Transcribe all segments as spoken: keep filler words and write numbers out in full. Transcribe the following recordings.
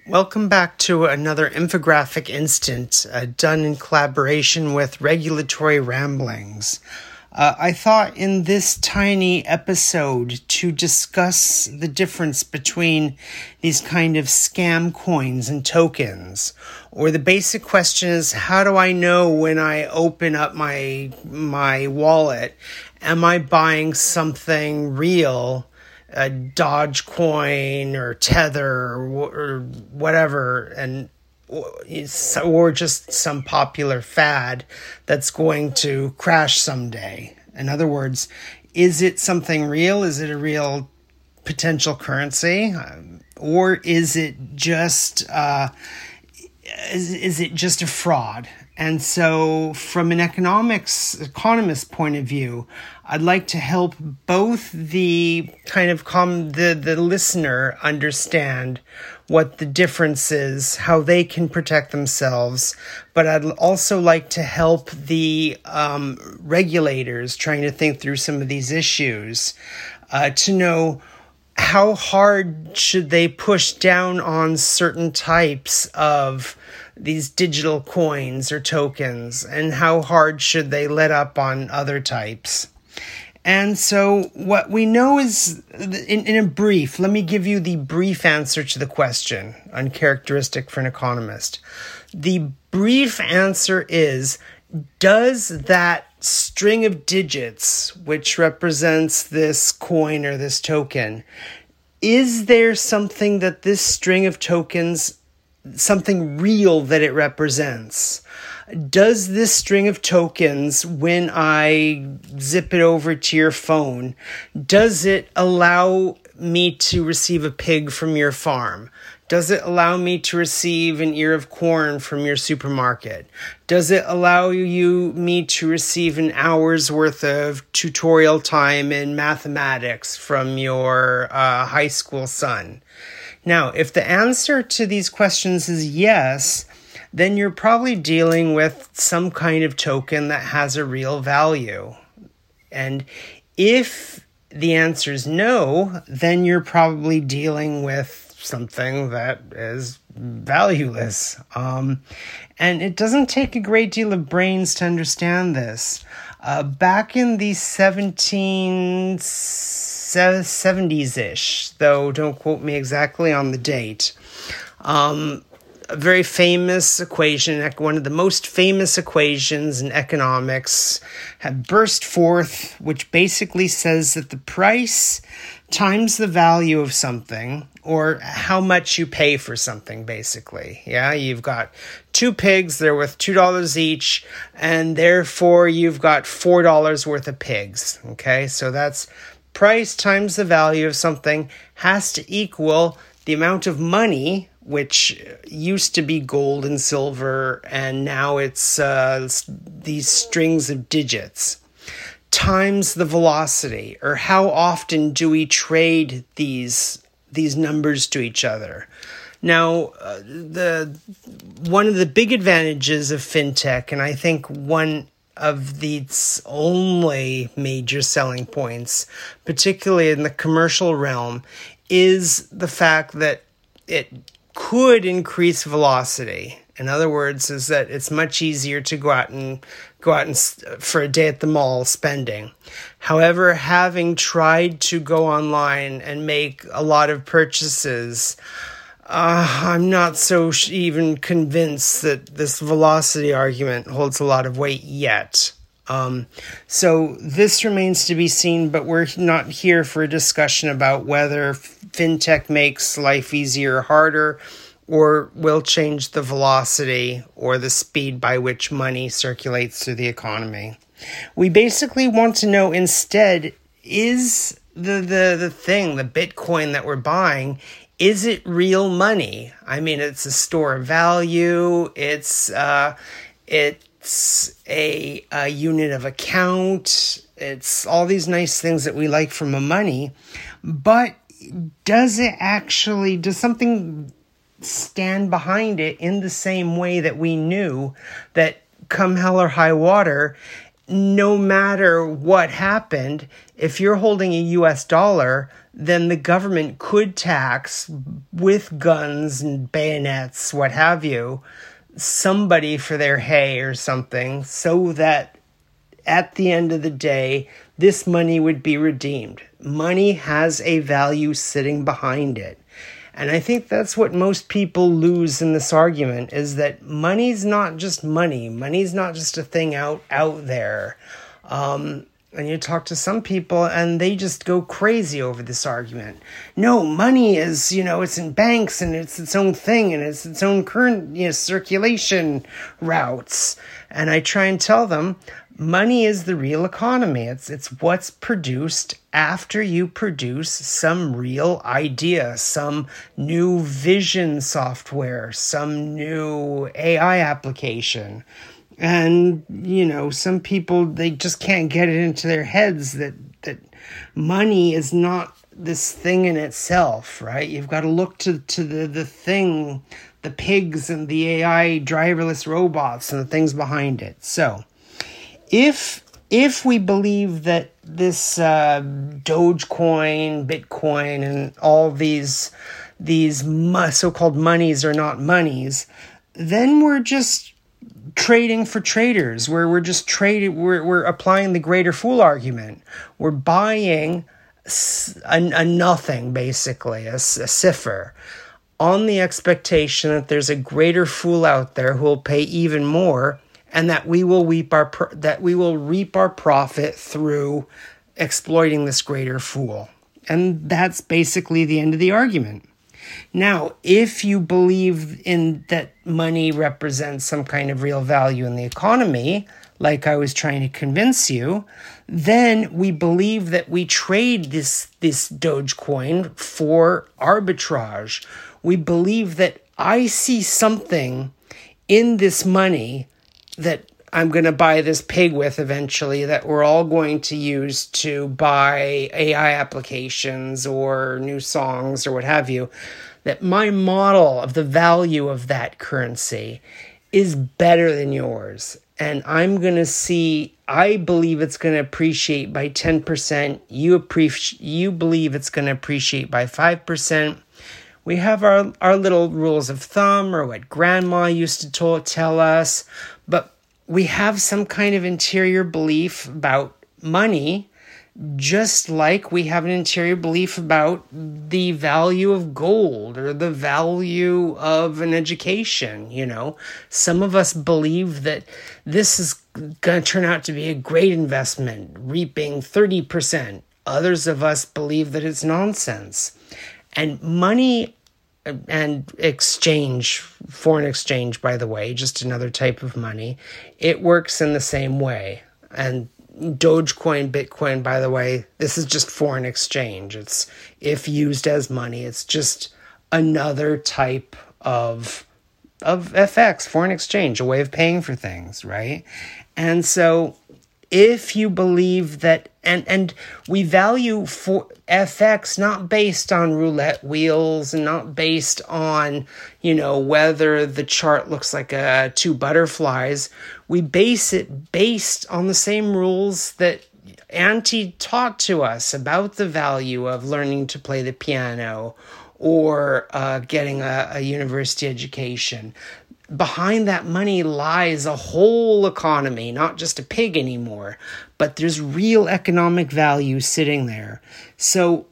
Welcome back to another infographic instant uh, done in collaboration with Regulatory Ramblings. Uh, I thought in this tiny episode to discuss the difference between these kind of scam coins and tokens. Or the basic question is, how do I know when I open up my my wallet, am I buying something real? A Dogecoin or Tether or, or whatever, and or just some popular fad that's going to crash someday. In other words, is it something real? Is it a real potential currency, or is it just uh, is, is it just a fraud? And so from an economics economist point of view, I'd like to help both the kind of com- the, the listener understand what the difference is, how they can protect themselves. But I'd also like to help the um, regulators trying to think through some of these issues uh, to know how hard should they push down on certain types of these digital coins or tokens, and how hard should they let up on other types. And so what we know is, in, in a brief, let me give you the brief answer to the question, uncharacteristic for an economist. The brief answer is, does that string of digits, which represents this coin or this token, is there something that this string of tokens, something real that it represents? Does this string of tokens, when I zip it over to your phone, does it allow me to receive a pig from your farm? Does it allow me to receive an ear of corn from your supermarket? Does it allow you me to receive an hour's worth of tutorial time in mathematics from your uh, high school son? Now, if the answer to these questions is yes, then you're probably dealing with some kind of token that has a real value. And if the answer is no, then you're probably dealing with something that is valueless. Um, and it doesn't take a great deal of brains to understand this. Uh, back in the seventeen seventies-ish, though don't quote me exactly on the date, um, a very famous equation, one of the most famous equations in economics, had burst forth, which basically says that the price times the value of something, or how much you pay for something, basically. Yeah, you've got two pigs, they're worth two dollars each, and therefore you've got four dollars worth of pigs. Okay, so that's price times the value of something has to equal the amount of money, which used to be gold and silver, and now it's uh, these strings of digits, times the velocity, or how often do we trade these these numbers to each other. Now, uh, the one of the big advantages of fintech, and I think one of the only major selling points, particularly in the commercial realm, is the fact that it could increase velocity. In other words, is that it's much easier to go out and go out and for a day at the mall spending. However, having tried to go online and make a lot of purchases, uh, I'm not so sh- even convinced that this velocity argument holds a lot of weight yet. Um, so this remains to be seen, but we're not here for a discussion about whether fintech makes life easier or harder, or will change the velocity or the speed by which money circulates through the economy. We basically want to know instead, is the, the, the thing, the Bitcoin that we're buying, is it real money? I mean, it's a store of value, it's uh, it's a, a unit of account, it's all these nice things that we like from a money, but does it actually, does something stand behind it in the same way that we knew that come hell or high water, no matter what happened, if you're holding a U S dollar, then the government could tax with guns and bayonets, what have you, somebody for their hay or something, so that at the end of the day, this money would be redeemed. Money has a value sitting behind it. And I think that's what most people lose in this argument, is that money's not just money. Money's not just a thing out, out there. Um, and you talk to some people and they just go crazy over this argument. No, money is, you know, it's in banks and it's its own thing and it's its own current, you know, circulation routes. And I try and tell them, money is the real economy. It's it's what's produced after you produce some real idea, some new vision software, some new A I application. And, you know, some people, they just can't get it into their heads that, that money is not this thing in itself, right? You've got to look to, to the, the thing, the pigs and the A I driverless robots and the things behind it. So, If if we believe that this uh, Dogecoin, Bitcoin, and all these these so-called monies are not monies, then we're just trading for traders. Where we're just trading. We're we're applying the greater fool argument. We're buying a, a nothing, basically, a, a cipher, on the expectation that there's a greater fool out there who will pay even more, and that we will reap our that we will reap our profit through exploiting this greater fool. And that's basically the end of the argument. Now, if you believe in that money represents some kind of real value in the economy, like I was trying to convince you, then we believe that we trade this this Dogecoin for arbitrage. We believe that I see something in this money that I'm going to buy this pig with eventually, that we're all going to use to buy A I applications or new songs or what have you, that my model of the value of that currency is better than yours. And I'm going to see, I believe it's going to appreciate by ten percent. You appreciate, you believe it's going to appreciate by five percent. We have our, our little rules of thumb, or what grandma used to tell, tell us, but we have some kind of interior belief about money, just like we have an interior belief about the value of gold or the value of an education. You know, some of us believe that this is going to turn out to be a great investment, reaping thirty percent. Others of us believe that it's nonsense. And money and exchange, foreign exchange, by the way, just another type of money, it works in the same way. And Dogecoin, Bitcoin, by the way, this is just foreign exchange. It's, if used as money, it's just another type of of F X, foreign exchange, a way of paying for things, right? And so if you believe that, and, and we value for F X not based on roulette wheels and not based on, you know, whether the chart looks like a, two butterflies. We base it based on the same rules that Auntie taught to us about the value of learning to play the piano or uh, getting a, a university education. Behind that money lies a whole economy, not just a pig anymore, but there's real economic value sitting there. So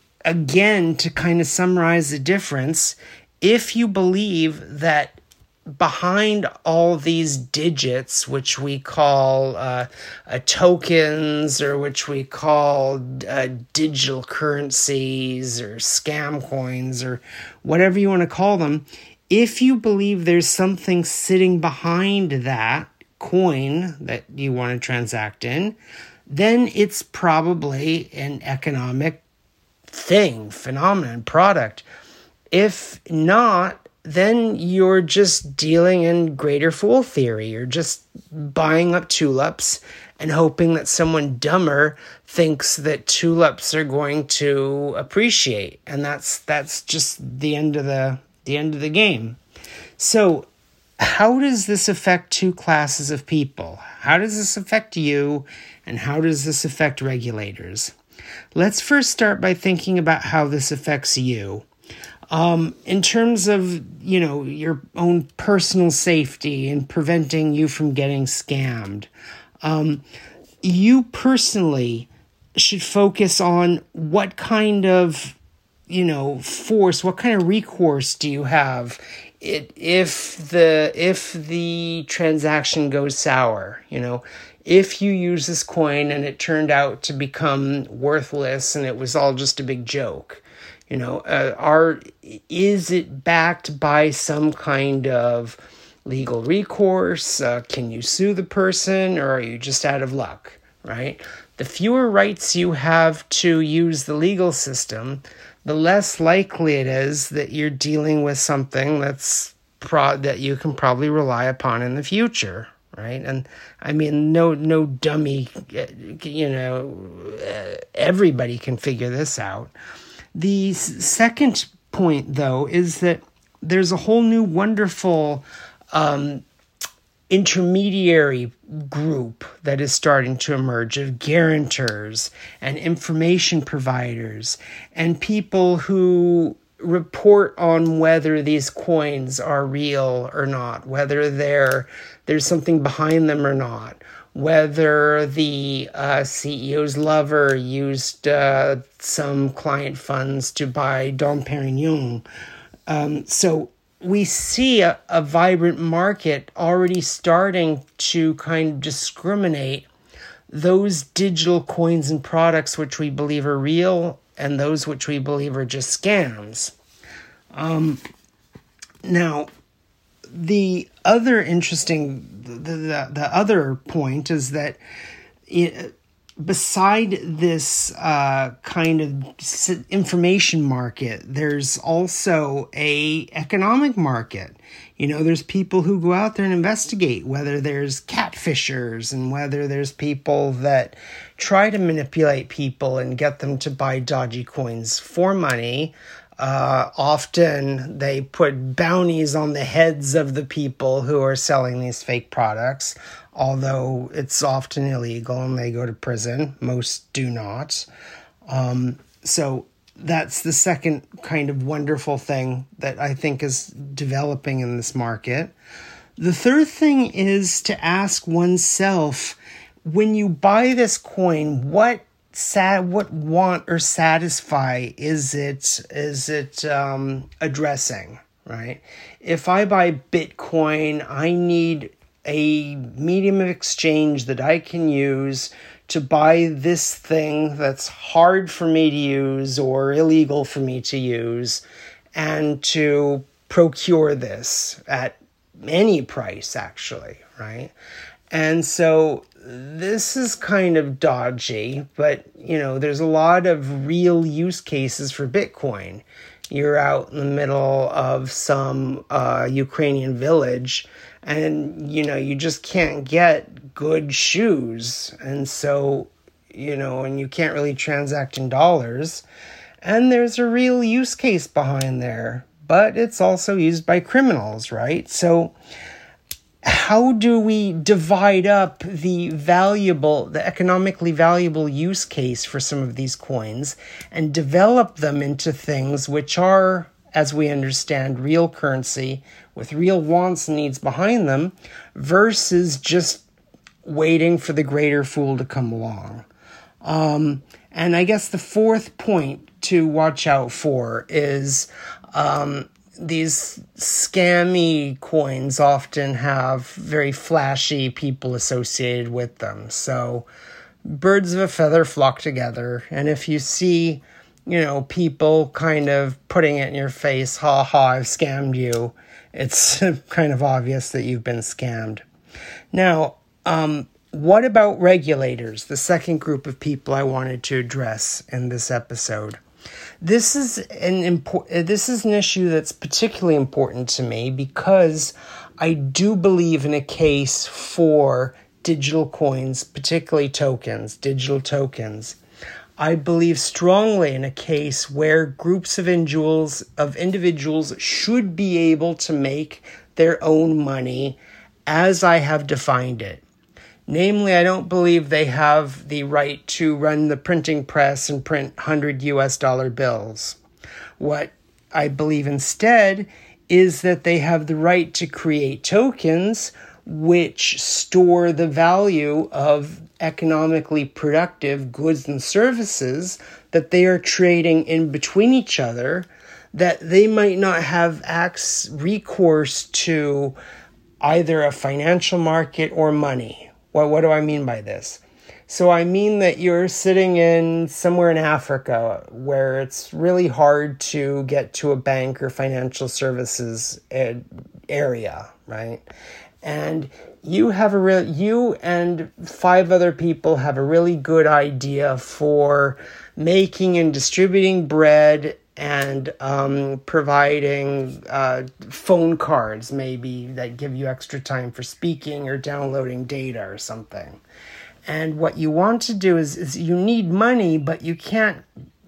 again, to kind of summarize the difference, if you believe that behind all these digits, which we call uh, uh, tokens, or which we call uh, digital currencies or scam coins or whatever you want to call them, if you believe there's something sitting behind that coin that you want to transact in, then it's probably an economic thing, phenomenon, product. If not, then you're just dealing in greater fool theory. You're just buying up tulips and hoping that someone dumber thinks that tulips are going to appreciate. And that's that's just the end of the the end of the game. So how does this affect two classes of people? How does this affect you, and how does this affect regulators? Let's first start by thinking about how this affects you. Um, in terms of, you know, your own personal safety and preventing you from getting scammed, um, you personally should focus on what kind of, you know, force, what kind of recourse do you have it, if the if the transaction goes sour, you know. If you use this coin and it turned out to become worthless and it was all just a big joke, you know, uh, are is it backed by some kind of legal recourse? Uh, can you sue the person, or are you just out of luck, right? The fewer rights you have to use the legal system, the less likely it is that you're dealing with something that's pro- that you can probably rely upon in the future. Right. And I mean, no, no dummy, you know, uh, everybody can figure this out. The s- second point, though, is that there's a whole new wonderful um, intermediary group that is starting to emerge of guarantors and information providers and people who report on whether these coins are real or not, whether they're there's something behind them or not, whether the uh, C E O's lover used uh, some client funds to buy Dom Perignon. Um, so we see a, a vibrant market already starting to kind of discriminate those digital coins and products which we believe are real and those which we believe are just scams. Um, now, the other interesting, the, the, the other point is that it, beside this uh, kind of information market, there's also a economic market. You know, there's people who go out there and investigate whether there's catfishers and whether there's people that try to manipulate people and get them to buy dodgy coins for money. Uh, often they put bounties on the heads of the people who are selling these fake products, although it's often illegal and they go to prison. Most do not. Um, so that's the second kind of wonderful thing that I think is developing in this market. The third thing is to ask oneself, when you buy this coin, what sad, what want or satisfy is it, is it um, addressing, right? If I buy Bitcoin, I need a medium of exchange that I can use to buy this thing that's hard for me to use or illegal for me to use, and to procure this at any price, actually, right? And so this is kind of dodgy, but, you know, there's a lot of real use cases for Bitcoin. You're out in the middle of some uh, Ukrainian village, and, you know, you just can't get good shoes. And so, you know, and you can't really transact in dollars. And there's a real use case behind there, but it's also used by criminals, right? So how do we divide up the valuable, the economically valuable use case for some of these coins and develop them into things which are, as we understand, real currency with real wants and needs behind them, versus just waiting for the greater fool to come along? Um, and I guess the fourth point to watch out for is um, these scammy coins often have very flashy people associated with them. So birds of a feather flock together. And if you see, you know, people kind of putting it in your face, ha ha, I've scammed you, it's kind of obvious that you've been scammed. Now, um, what about regulators, the second group of people I wanted to address in this episode? This is an impor- This is an issue that's particularly important to me because I do believe in a case for digital coins, particularly tokens, digital tokens. I believe strongly in a case where groups of individuals of individuals should be able to make their own money as I have defined it. Namely, I don't believe they have the right to run the printing press and print one hundred U S dollar bills. What I believe instead is that they have the right to create tokens which store the value of economically productive goods and services that they are trading in between each other, that they might not have access, recourse to either a financial market or money. Well, what do I mean by this? So I mean that you're sitting in somewhere in Africa where it's really hard to get to a bank or financial services area, right? And you have a real, you and five other people have a really good idea for making and distributing bread and um, providing uh, phone cards, maybe, that give you extra time for speaking or downloading data or something. And what you want to do is, is you need money, but you can't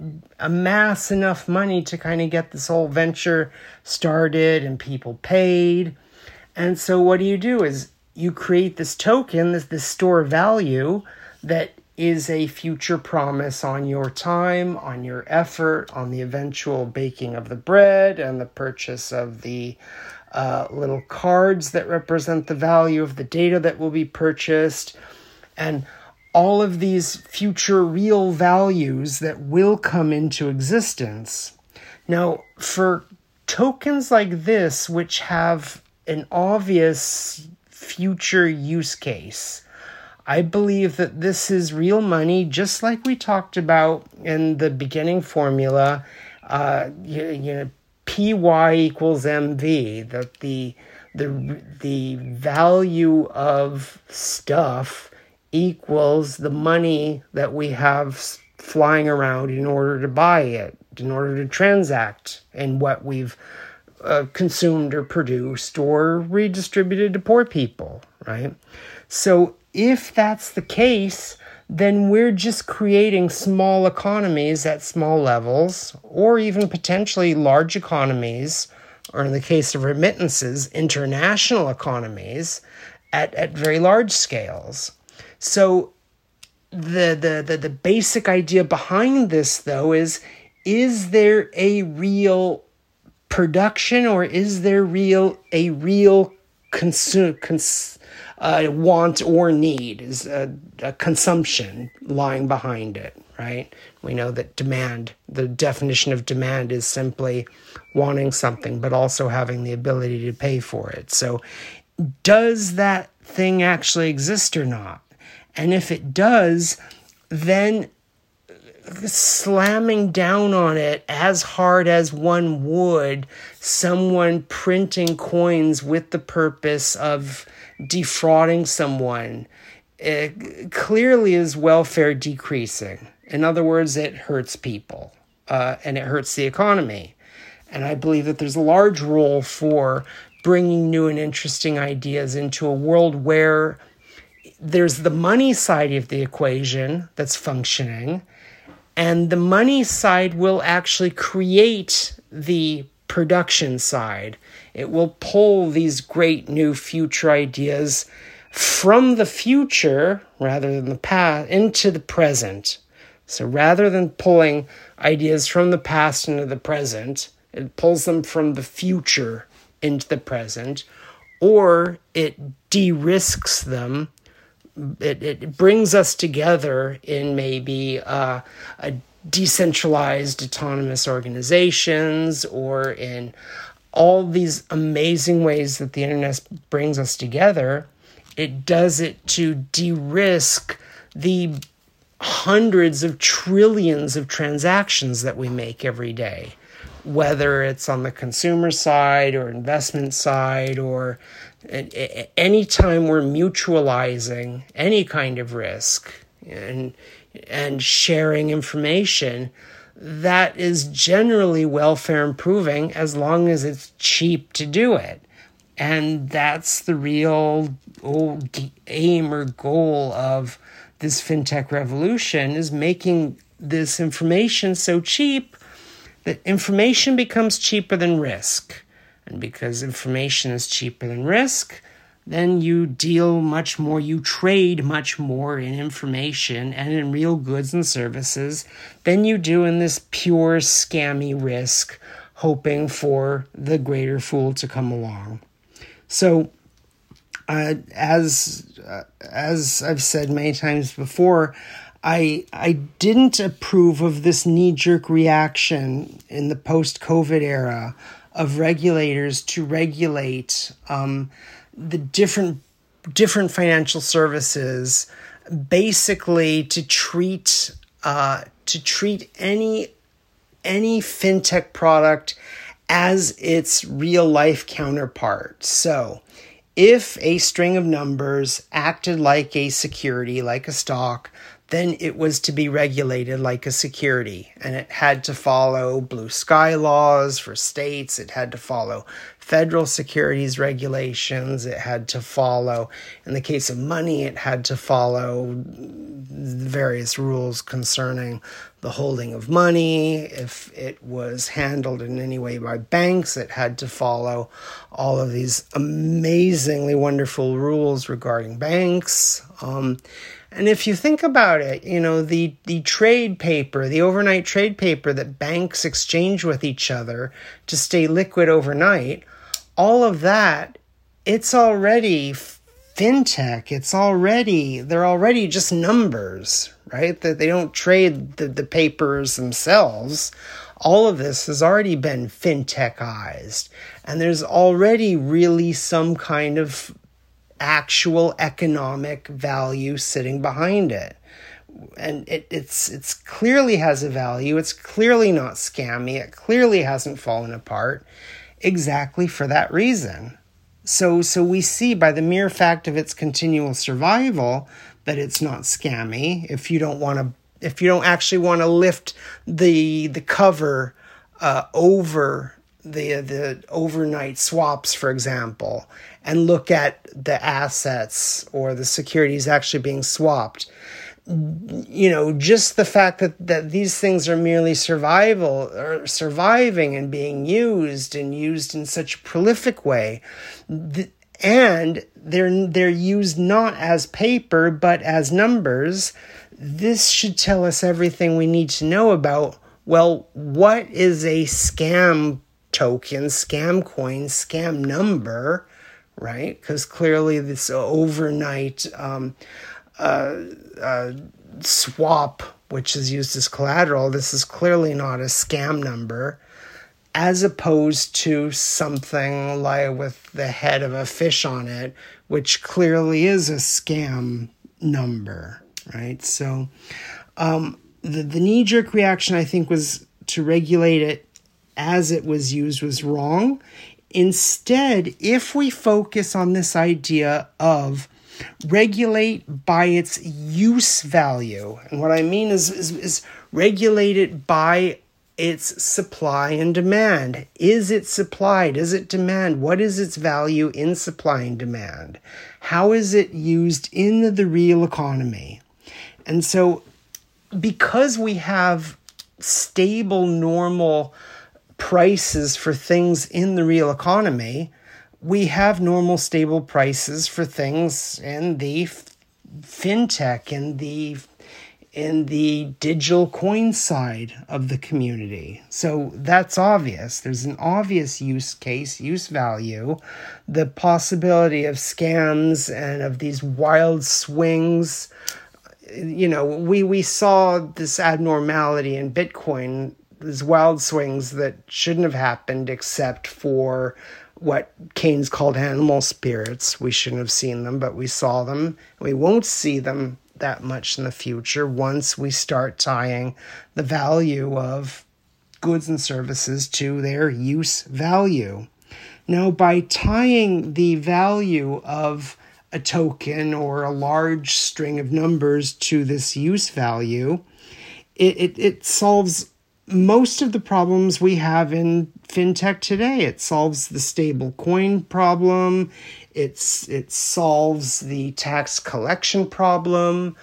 amass enough money to kind of get this whole venture started and people paid. And so what do you do is you create this token, this, this store of value that is a future promise on your time, on your effort, on the eventual baking of the bread and the purchase of the uh, little cards that represent the value of the data that will be purchased, and all of these future real values that will come into existence. Now, for tokens like this, which have an obvious future use case, I believe that this is real money, just like we talked about in the beginning formula, uh, you, you know, P Y equals M V, that the, the, the value of stuff equals the money that we have flying around in order to buy it, in order to transact in what we've uh, consumed or produced or redistributed to poor people, right? So if that's the case, then we're just creating small economies at small levels, or even potentially large economies, or in the case of remittances, international economies at, at very large scales. So the, the, the, the basic idea behind this, though, is, is there a real production, or is there real a real consume, cons, uh, want or need, is a, a consumption lying behind it, right? We know that demand, the definition of demand is simply wanting something, but also having the ability to pay for it. So does that thing actually exist or not? And if it does, then slamming down on it as hard as one would someone printing coins with the purpose of defrauding someone, it clearly is welfare decreasing. In other words, it hurts people uh, and it hurts the economy. And I believe that there's a large role for bringing new and interesting ideas into a world where there's the money side of the equation that's functioning, and the money side will actually create the production side. It will pull these great new future ideas from the future, rather than the past, into the present. So rather than pulling ideas from the past into the present, it pulls them from the future into the present, or it de-risks them. It, it brings us together in maybe uh, a decentralized autonomous organizations, or in all these amazing ways that the internet brings us together. It does it to de-risk the hundreds of trillions of transactions that we make every day, whether it's on the consumer side or investment side, or any time we're mutualizing any kind of risk and and sharing information, that is generally welfare improving as long as it's cheap to do it. And that's the real old aim or goal of this fintech revolution, is making this information so cheap that information becomes cheaper than risk. And because information is cheaper than risk, then you deal much more, you trade much more in information and in real goods and services than you do in this pure scammy risk, hoping for the greater fool to come along. So, uh, as uh, as I've said many times before, I I didn't approve of this knee-jerk reaction in the post-COVID era of regulators to regulate um, the different different financial services, basically to treat uh, to treat any any fintech product as its real life counterpart. So, if a string of numbers acted like a security, like a stock, then it was to be regulated like a security, and it had to follow blue sky laws for states. It had to follow federal securities regulations. It had to follow, in the case of money, it had to follow various rules concerning the holding of money. If it was handled in any way by banks, it had to follow all of these amazingly wonderful rules regarding banks. Um, And if you think about it, you know, the, the trade paper, the overnight trade paper that banks exchange with each other to stay liquid overnight, all of that, it's already fintech. It's already, they're already just numbers, right? That they don't trade the, the papers themselves. All of this has already been fintechized. And there's already really some kind of actual economic value sitting behind it. And it it's it's clearly has a value. It's clearly not scammy. It clearly hasn't fallen apart exactly for that reason. So so we see by the mere fact of its continual survival that it's not scammy. If you don't want to if you don't actually want to lift the the cover uh, over the the overnight swaps, for example, and look at the assets or the securities actually being swapped, you know, just the fact that, that these things are merely survival or surviving and being used and used in such a prolific way, th- and they're they're used not as paper but as numbers, this should tell us everything we need to know about, well, what is a scam token, scam coin, scam number, right? Because clearly this overnight um, uh, uh, swap, which is used as collateral, this is clearly not a scam number, as opposed to something like with the head of a fish on it, which clearly is a scam number, right? So um, the, the knee-jerk reaction, I think, was to regulate it as it was used was wrong. Instead, if we focus on this idea of regulate by its use value, and what I mean is, is, is regulate it by its supply and demand. Is it supply? Does it demand? What is its value in supply and demand? How is it used in the real economy? And so, because we have stable, normal prices for things in the real economy, we have normal, stable prices for things in the f- fintech, in the in the digital coin side of the community. So that's obvious. There's an obvious use case, use value, the possibility of scams and of these wild swings. You know, we, we saw this abnormality in Bitcoin, these wild swings that shouldn't have happened except for what Keynes called animal spirits. We shouldn't have seen them, but we saw them. We won't see them that much in the future once we start tying the value of goods and services to their use value. Now, by tying the value of a token or a large string of numbers to this use value, it, it, it solves most of the problems we have in fintech today. It solves the stable coin problem. It's it solves the tax collection problem.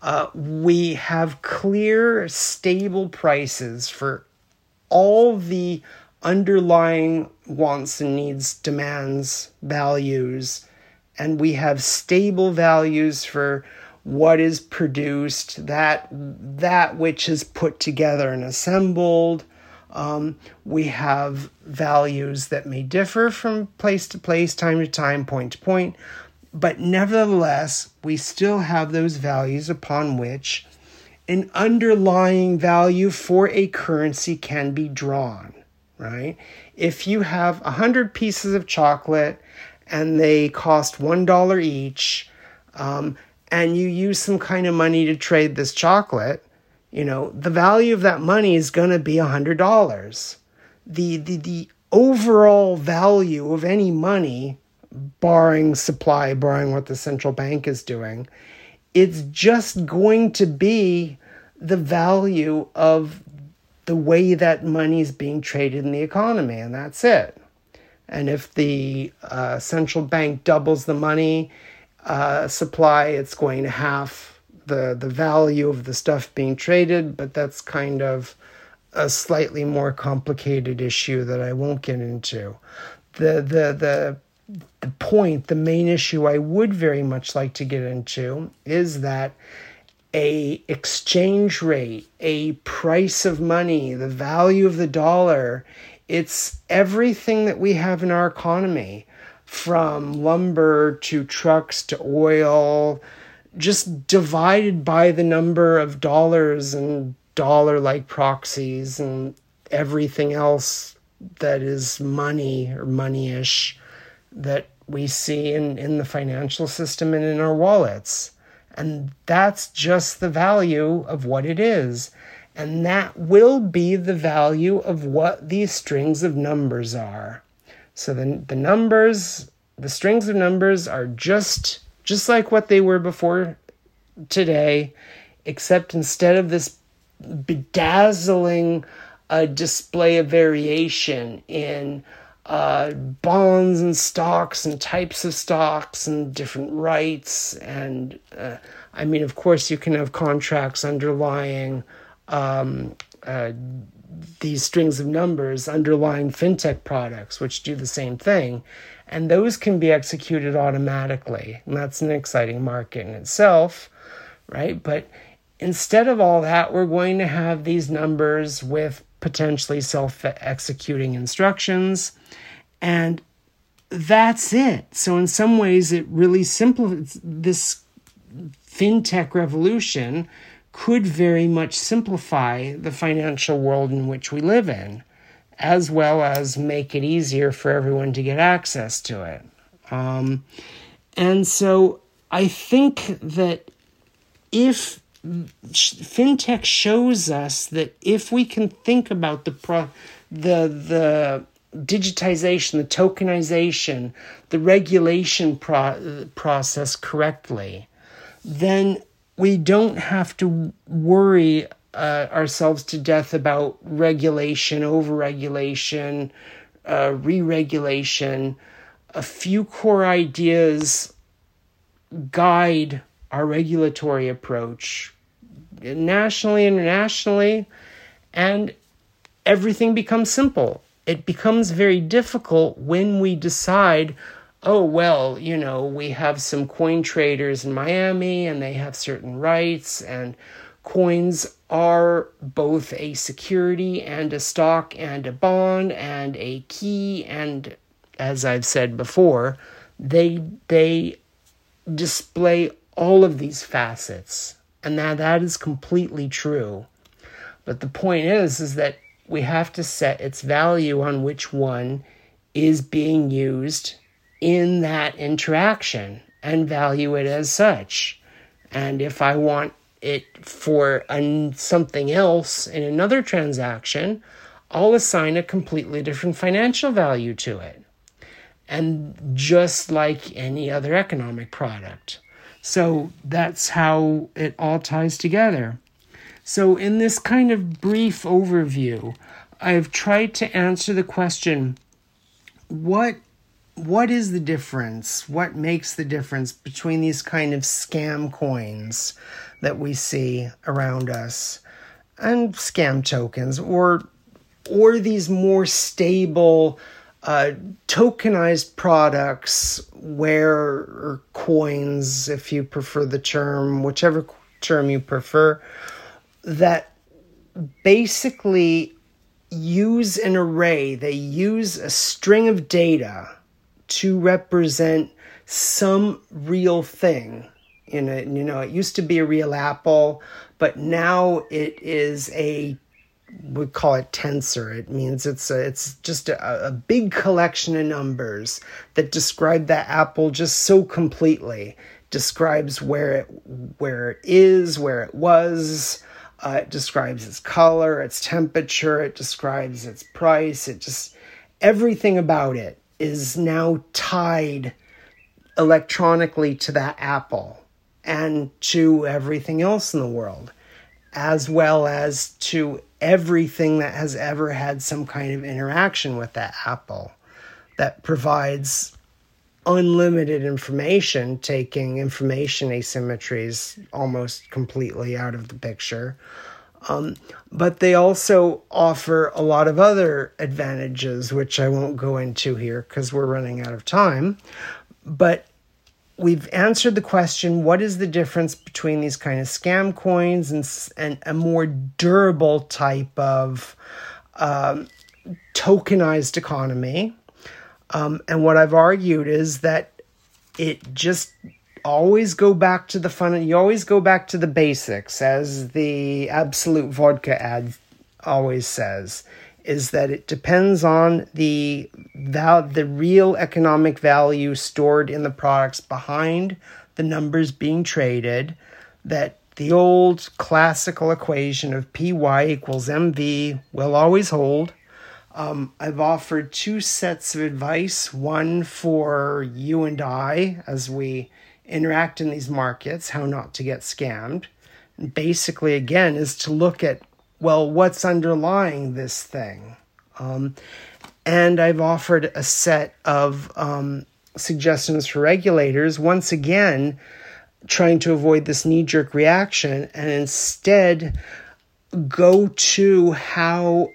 Uh, we have clear, stable prices for all the underlying wants and needs, demands, values, and we have stable values for what is produced, that that which is put together and assembled. Um, we have values that may differ from place to place, time to time, point to point, but nevertheless, we still have those values upon which an underlying value for a currency can be drawn, right? If you have one hundred pieces of chocolate and they cost one dollar each, um, and you use some kind of money to trade this chocolate, you know, the value of that money is going to be one hundred dollars. The, the, the overall value of any money, barring supply, barring what the central bank is doing, it's just going to be the value of the way that money is being traded in the economy, and that's it. And if the uh, central bank doubles the money uh, supply, it's going to halve the, the value of the stuff being traded, but that's kind of a slightly more complicated issue that I won't get into. The, the, the, the point, the main issue I would very much like to get into is that a exchange rate, a price of money, the value of the dollar, it's everything that we have in our economy, from lumber to trucks to oil, just divided by the number of dollars and dollar-like proxies and everything else that is money or money-ish that we see in, in the financial system and in our wallets. And that's just the value of what it is. And that will be the value of what these strings of numbers are. So the, the numbers, the strings of numbers are just, just like what they were before today, except instead of this bedazzling uh, display of variation in uh, bonds and stocks and types of stocks and different rights. And uh, I mean, of course, you can have contracts underlying um, uh, these strings of numbers, underlying fintech products, which do the same thing. And those can be executed automatically. And that's an exciting market in itself, right? But instead of all that, we're going to have these numbers with potentially self-executing instructions. And that's it. So in some ways, it really simplifies. This fintech revolution could very much simplify the financial world in which we live in, as well as make it easier for everyone to get access to it. Um, and so I think that if fintech shows us that if we can think about the pro, the the digitization, the tokenization, the regulation pro- process correctly, then we don't have to worry uh, ourselves to death about regulation, overregulation, uh, re-regulation. A few core ideas guide our regulatory approach nationally, internationally, and everything becomes simple. It becomes very difficult when we decide, oh, well, you know, we have some coin traders in Miami and they have certain rights, and coins are both a security and a stock and a bond and a key, and as I've said before, they they display all of these facets, and that that is completely true. But the point is, is that we have to set its value on which one is being used in that interaction and value it as such. And if I want it for an, something else in another transaction, I'll assign a completely different financial value to it. And just like any other economic product. So that's how it all ties together. So in this kind of brief overview, I've tried to answer the question, what what is the difference? What makes the difference between these kind of scam coins that we see around us and scam tokens, or or these more stable uh, tokenized products where, or coins, if you prefer the term, whichever term you prefer, that basically use an array, they use a string of data to represent some real thing. You know, you know, it used to be a real apple, but now it is a, we call it tensor. It means it's a, it's just a, a big collection of numbers that describe that apple just so completely. Describes where it where it is, where it was. Uh, it describes its color, its temperature. It describes its price. It just, everything about it is now tied electronically to that apple and to everything else in the world, as well as to everything that has ever had some kind of interaction with that apple, that provides unlimited information, taking information asymmetries almost completely out of the picture. Um, but they also offer a lot of other advantages, which I won't go into here because we're running out of time. But we've answered the question, what is the difference between these kind of scam coins and, and a more durable type of um, tokenized economy? Um, and what I've argued is that it just always go back to the fun. You always go back to the basics, as the Absolute Vodka ad always says, is that it depends on the val- the real economic value stored in the products behind the numbers being traded, that the old classical equation of P Y equals M V will always hold. Um, I've offered two sets of advice, one for you and I as we interact in these markets, how not to get scammed. And basically, again, is to look at, well, what's underlying this thing? Um, and I've offered a set of um, suggestions for regulators, once again, trying to avoid this knee-jerk reaction and instead go to how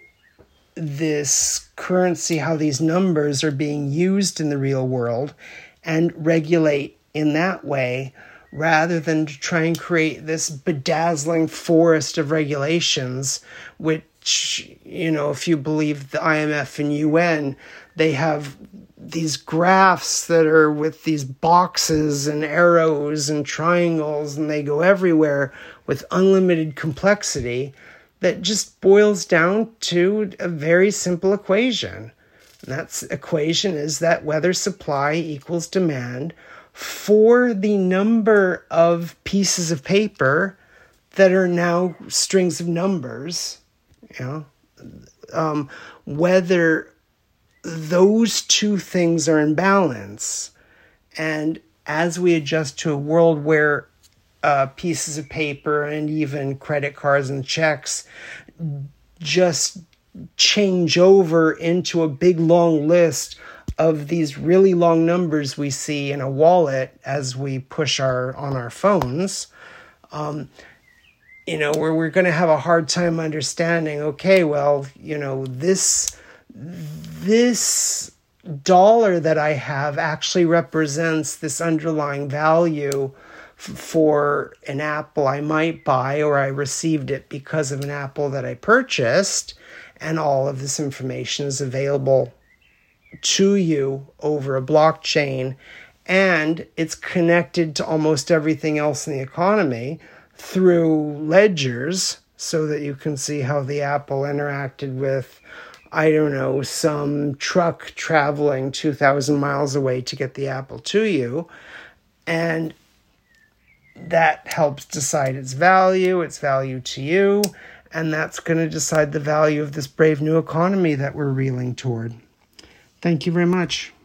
this currency, how these numbers are being used in the real world, and regulate in that way, rather than to try and create this bedazzling forest of regulations, which, you know, if you believe the I M F and U N, they have these graphs that are with these boxes and arrows and triangles, and they go everywhere with unlimited complexity. That just boils down to a very simple equation. And that equation is that whether supply equals demand for the number of pieces of paper that are now strings of numbers, you know, um, whether those two things are in balance. And as we adjust to a world where Uh, pieces of paper and even credit cards and checks just change over into a big long list of these really long numbers we see in a wallet as we push our on our phones, um, you know, where we're going to have a hard time understanding, okay, well, you know, this this dollar that I have actually represents this underlying value for an apple I might buy, or I received it because of an apple that I purchased, and all of this information is available to you over a blockchain, and it's connected to almost everything else in the economy through ledgers, so that you can see how the apple interacted with, I don't know, some truck traveling two thousand miles away to get the apple to you, and that helps decide its value, its value to you, and that's going to decide the value of this brave new economy that we're reeling toward. Thank you very much.